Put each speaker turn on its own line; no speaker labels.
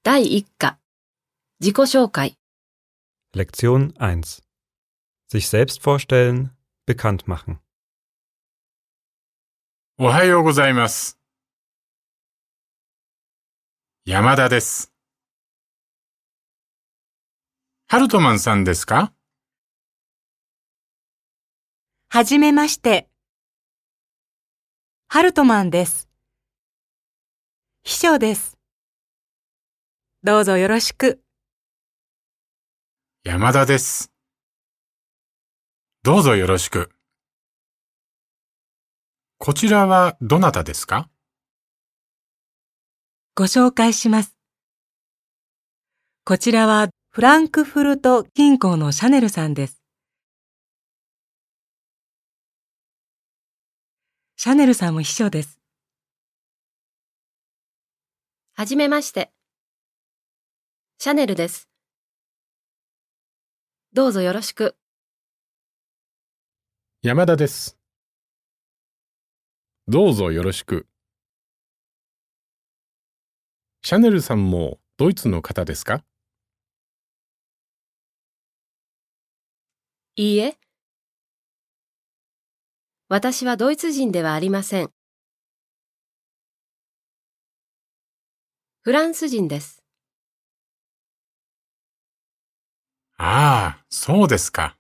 第1課、自己紹介。
Lektion 1. Sich selbst vorstellen, bekannt machen.
おはようございます。山田です。ハルトマンさんですか？
はじめまして。ハルトマンです。秘書です。どうぞよろしく。
山田です。どうぞよろしく。こちらはどなたですか？
ご紹介します。こちらはフランクフルト近郊のシャネルさんです。シャネルさんも秘書です。
はじめまして。シャネルです。どうぞよろしく。
山田です。どうぞよろしく。シャネルさんもドイツの方ですか？
いいえ。私はドイツ人ではありません。フランス人です。
ああ、そうですか。